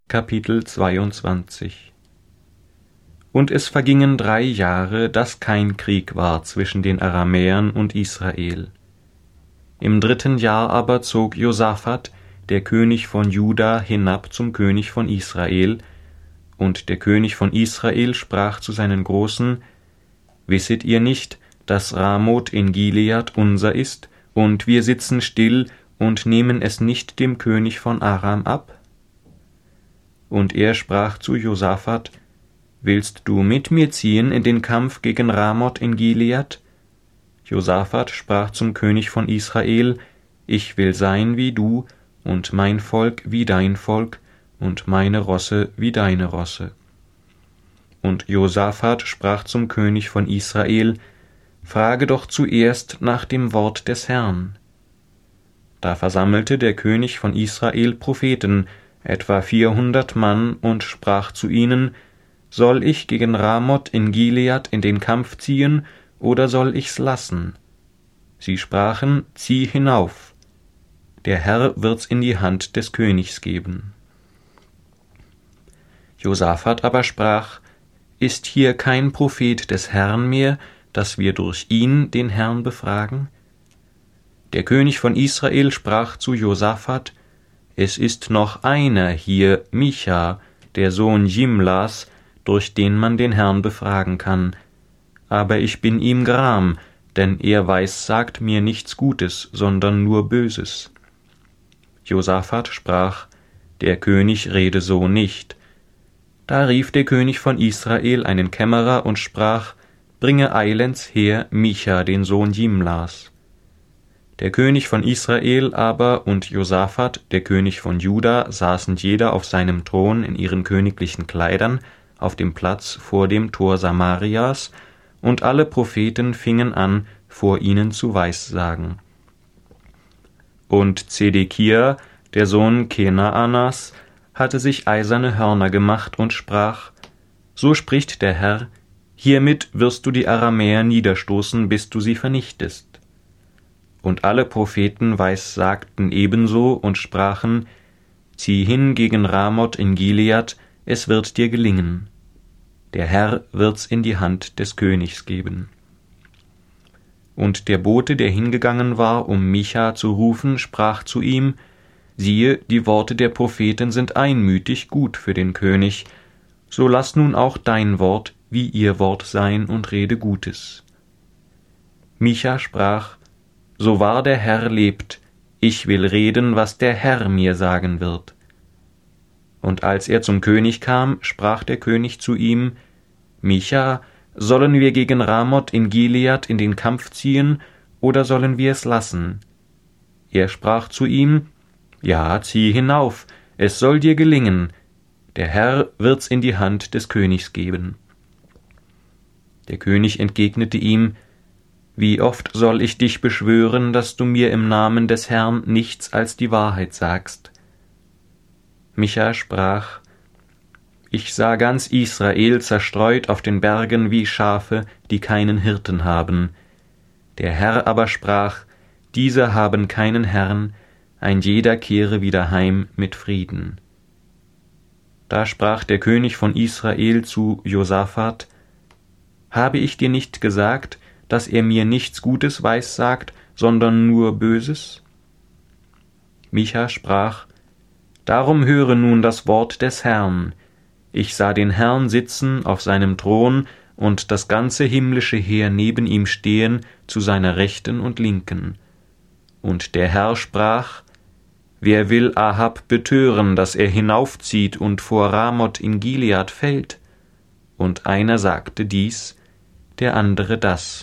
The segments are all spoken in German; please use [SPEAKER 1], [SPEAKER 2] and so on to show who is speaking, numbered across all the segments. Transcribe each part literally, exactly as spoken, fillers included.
[SPEAKER 1] Kapitel zweiundzwanzig. Und es vergingen drei Jahre, dass kein Krieg war zwischen den Aramäern und Israel. Im dritten Jahr aber zog Josaphat, der König von Juda, hinab zum König von Israel, und der König von Israel sprach zu seinen Großen: Wisset ihr nicht, dass Ramoth in Gilead unser ist, und wir sitzen still und nehmen es nicht dem König von Aram ab? Und er sprach zu Josaphat: Willst du mit mir ziehen in den Kampf gegen Ramoth in Gilead? Josaphat sprach zum König von Israel: Ich will sein wie du, und mein Volk wie dein Volk, und meine Rosse wie deine Rosse. Und Josaphat sprach zum König von Israel: Frage doch zuerst nach dem Wort des Herrn. Da versammelte der König von Israel Propheten, etwa vierhundert Mann, und sprach zu ihnen: Soll ich gegen Ramoth in Gilead in den Kampf ziehen, oder soll ich's lassen? Sie sprachen: Zieh hinauf. Der Herr wird's in die Hand des Königs geben. Josaphat aber sprach: Ist hier kein Prophet des Herrn mehr, dass wir durch ihn den Herrn befragen? Der König von Israel sprach zu Josaphat: Es ist noch einer hier, Micha, der Sohn Jimlas, durch den man den Herrn befragen kann. Aber ich bin ihm gram, denn er weissagt mir nichts Gutes, sondern nur Böses. Josaphat sprach: Der König rede so nicht. Da rief der König von Israel einen Kämmerer und sprach: Bringe eilends her Micha, den Sohn Jimlas. Der König von Israel aber und Josaphat, der König von Juda, saßen jeder auf seinem Thron in ihren königlichen Kleidern auf dem Platz vor dem Tor Samarias, und alle Propheten fingen an, vor ihnen zu weissagen. Und Zedekia, der Sohn Kenaanas, hatte sich eiserne Hörner gemacht und sprach: So spricht der Herr: Hiermit wirst du die Aramäer niederstoßen, bis du sie vernichtest. Und alle Propheten weissagten ebenso und sprachen: Zieh hin gegen Ramoth in Gilead, es wird dir gelingen. Der Herr wird's in die Hand des Königs geben. Und der Bote, der hingegangen war, um Micha zu rufen, sprach zu ihm: Siehe, die Worte der Propheten sind einmütig gut für den König, so lass nun auch dein Wort wie ihr Wort sein und rede Gutes. Micha sprach: So wahr der Herr lebt, ich will reden, was der Herr mir sagen wird. Und als er zum König kam, sprach der König zu ihm: Micha, sollen wir gegen Ramoth in Gilead in den Kampf ziehen, oder sollen wir es lassen? Er sprach zu ihm: Ja, zieh hinauf, es soll dir gelingen, der Herr wird's in die Hand des Königs geben. Der König entgegnete ihm: Wie oft soll ich dich beschwören, dass du mir im Namen des Herrn nichts als die Wahrheit sagst? Micha sprach: Ich sah ganz Israel zerstreut auf den Bergen wie Schafe, die keinen Hirten haben. Der Herr aber sprach: Diese haben keinen Herrn, ein jeder kehre wieder heim mit Frieden. Da sprach der König von Israel zu Josaphat: Habe ich dir nicht gesagt, dass er mir nichts Gutes weissagt, sondern nur Böses? Micha sprach: Darum höre nun das Wort des Herrn. Ich sah den Herrn sitzen auf seinem Thron und das ganze himmlische Heer neben ihm stehen, zu seiner Rechten und Linken. Und der Herr sprach: Wer will Ahab betören, dass er hinaufzieht und vor Ramoth in Gilead fällt? Und einer sagte dies, der andere das.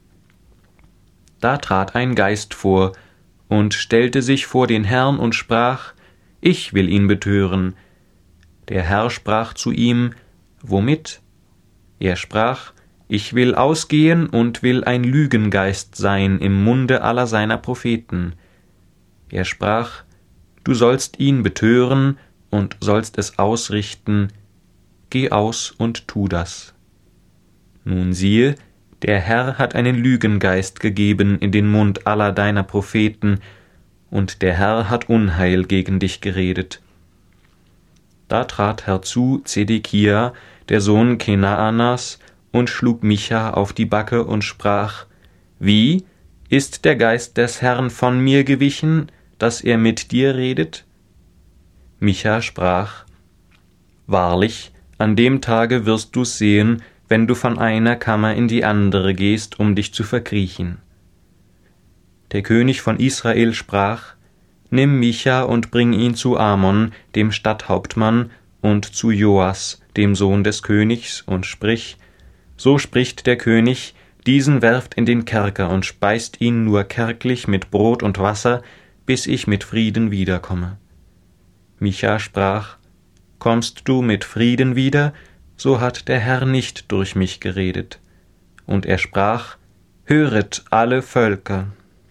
[SPEAKER 1] Da trat ein Geist vor und stellte sich vor den Herrn und sprach: Ich will ihn betören. Der Herr sprach zu ihm: Womit? Er sprach: Ich will ausgehen und will ein Lügengeist sein im Munde aller seiner Propheten. Er sprach: Du sollst ihn betören und sollst es ausrichten. Geh aus und tu das. Nun siehe, der Herr hat einen Lügengeist gegeben in den Mund aller deiner Propheten, und der Herr hat Unheil gegen dich geredet. Da trat herzu Zedekia, der Sohn Kenaanas, und schlug Micha auf die Backe und sprach: Wie? Ist der Geist des Herrn von mir gewichen, dass er mit dir redet? Micha sprach: Wahrlich, an dem Tage wirst du's sehen, wenn du von einer Kammer in die andere gehst, um dich zu verkriechen. Der König von Israel sprach: Nimm Micha und bring ihn zu Amon, dem Stadthauptmann, und zu Joas, dem Sohn des Königs, und sprich: So spricht der König, diesen werft in den Kerker und speist ihn nur kärglich mit Brot und Wasser, bis ich mit Frieden wiederkomme. Micha sprach: Kommst du mit Frieden wieder, so hat der Herr nicht durch mich geredet. Und er sprach: Höret alle Völker.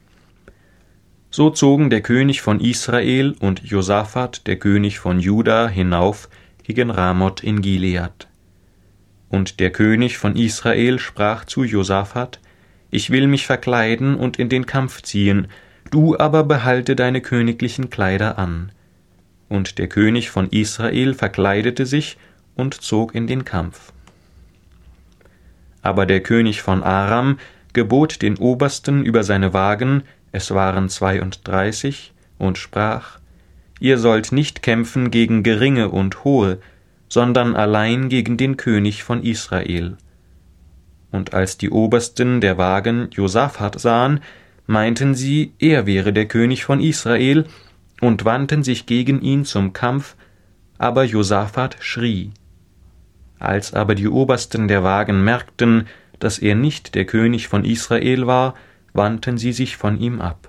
[SPEAKER 1] So zogen der König von Israel und Josaphat, der König von Juda, hinauf gegen Ramoth in Gilead. Und der König von Israel sprach zu Josaphat: Ich will mich verkleiden und in den Kampf ziehen, du aber behalte deine königlichen Kleider an. Und der König von Israel verkleidete sich und zog in den Kampf. Aber der König von Aram gebot den Obersten über seine Wagen, es waren zweiunddreißig, und sprach: Ihr sollt nicht kämpfen gegen Geringe und Hohe, sondern allein gegen den König von Israel. Und als die Obersten der Wagen Josaphat sahen, meinten sie, er wäre der König von Israel, und wandten sich gegen ihn zum Kampf, aber Josaphat schrie. Als aber die Obersten der Wagen merkten, dass er nicht der König von Israel war, wandten sie sich von ihm ab.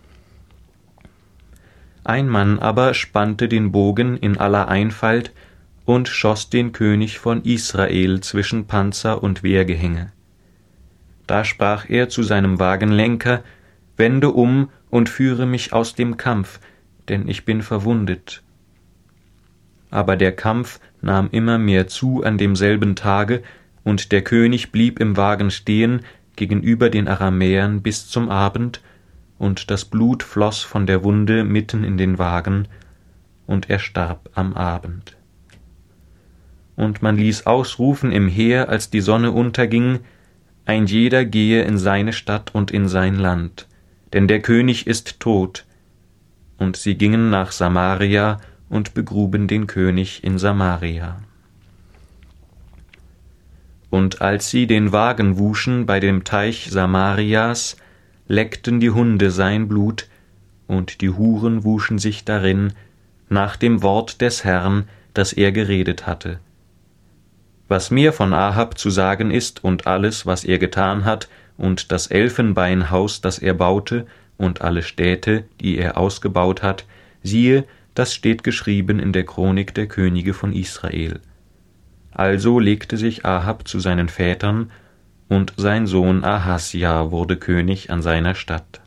[SPEAKER 1] Ein Mann aber spannte den Bogen in aller Einfalt und schoss den König von Israel zwischen Panzer und Wehrgehänge. Da sprach er zu seinem Wagenlenker: Wende um und führe mich aus dem Kampf, denn ich bin verwundet. Aber der Kampf nahm immer mehr zu an demselben Tage, und der König blieb im Wagen stehen gegenüber den Aramäern bis zum Abend, und das Blut floss von der Wunde mitten in den Wagen, und er starb am Abend. Und man ließ ausrufen im Heer, als die Sonne unterging: Ein jeder gehe in seine Stadt und in sein Land, denn der König ist tot. Und sie gingen nach Samaria und begruben den König in Samaria. Und als sie den Wagen wuschen bei dem Teich Samarias, leckten die Hunde sein Blut, und die Huren wuschen sich darin, nach dem Wort des Herrn, das er geredet hatte. Was mehr von Ahab zu sagen ist und alles, was er getan hat, und das Elfenbeinhaus, das er baute, und alle Städte, die er ausgebaut hat, siehe, das steht geschrieben in der Chronik der Könige von Israel. Also legte sich Ahab zu seinen Vätern, und sein Sohn Ahasja wurde König an seiner Statt.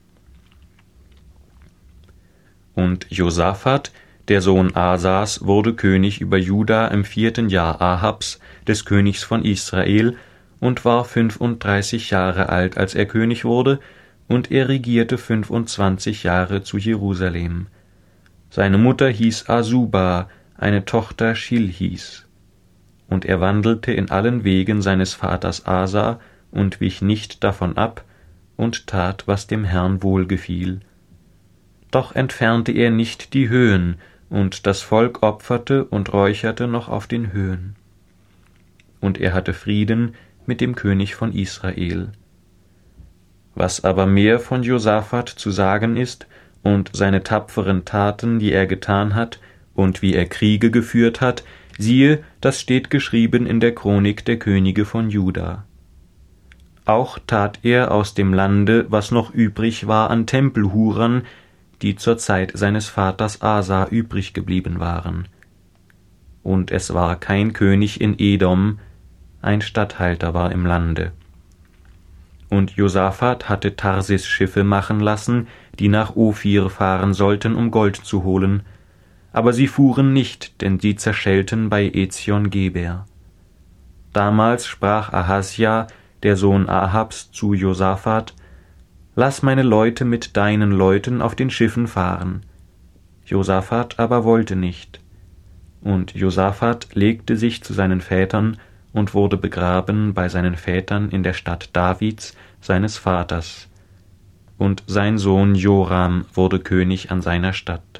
[SPEAKER 1] Und Josaphat, der Sohn Asas, wurde König über Juda im vierten Jahr Ahabs, des Königs von Israel, und war fünfunddreißig Jahre alt, als er König wurde, und er regierte fünfundzwanzig Jahre zu Jerusalem. Seine Mutter hieß Asuba, eine Tochter Schilhis. Und er wandelte in allen Wegen seines Vaters Asa und wich nicht davon ab und tat, was dem Herrn wohlgefiel. Doch entfernte er nicht die Höhen, und das Volk opferte und räucherte noch auf den Höhen. Und er hatte Frieden mit dem König von Israel. Was aber mehr von Josaphat zu sagen ist, und seine tapferen Taten, die er getan hat, und wie er Kriege geführt hat, siehe, das steht geschrieben in der Chronik der Könige von Juda. Auch tat er aus dem Lande, was noch übrig war an Tempelhurern, die zur Zeit seines Vaters Asa übrig geblieben waren. Und es war kein König in Edom, ein Statthalter war im Lande. Und Josaphat hatte Tarsis Schiffe machen lassen, die nach Ophir fahren sollten, um Gold zu holen, aber sie fuhren nicht, denn sie zerschellten bei Ezion-Geber. Damals sprach Ahasja, der Sohn Ahabs, zu Josaphat: Lass meine Leute mit deinen Leuten auf den Schiffen fahren. Josaphat aber wollte nicht. Und Josaphat legte sich zu seinen Vätern und wurde begraben bei seinen Vätern in der Stadt Davids, seines Vaters. Und sein Sohn Joram wurde König an seiner Stadt.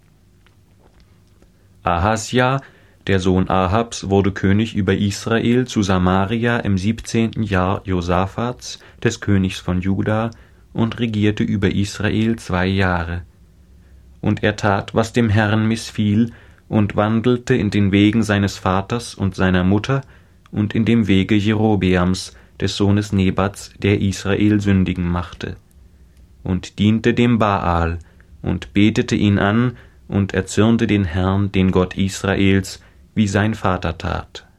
[SPEAKER 1] Ahasja, der Sohn Ahabs, wurde König über Israel zu Samaria im siebzehnten Jahr Josaphats, des Königs von Juda, und regierte über Israel zwei Jahre. Und er tat, was dem Herrn missfiel, und wandelte in den Wegen seines Vaters und seiner Mutter und in dem Wege Jerobeams, des Sohnes Nebats, der Israel sündigen machte, und diente dem Baal und betete ihn an und erzürnte den Herrn, den Gott Israels, wie sein Vater tat.